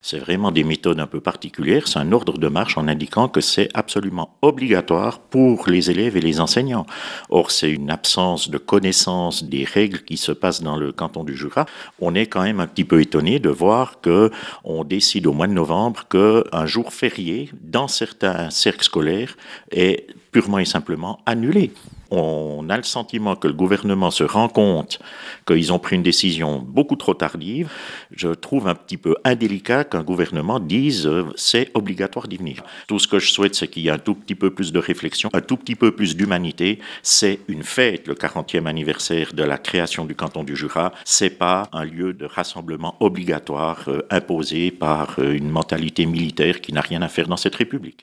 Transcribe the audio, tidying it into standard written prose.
C'est vraiment des méthodes un peu particulières, c'est un ordre de marche en indiquant que c'est absolument obligatoire pour les élèves et les enseignants. Or, c'est une absence de connaissance des règles qui se passent dans le canton du Jura. On est quand même un petit peu étonné de voir que on décide au mois de novembre qu'un jour férié dans certains cercles scolaires est purement et simplement annulé. On a le sentiment que le gouvernement se rend compte qu'ils ont pris une décision beaucoup trop tardive. Je trouve un petit peu indélicat qu'un gouvernement dise c'est obligatoire d'y venir. Tout ce que je souhaite, c'est qu'il y ait un tout petit peu plus de réflexion, un tout petit peu plus d'humanité. C'est une fête, le 40e anniversaire de la création du canton du Jura. C'est pas un lieu de rassemblement obligatoire imposé par une mentalité militaire qui n'a rien à faire dans cette République.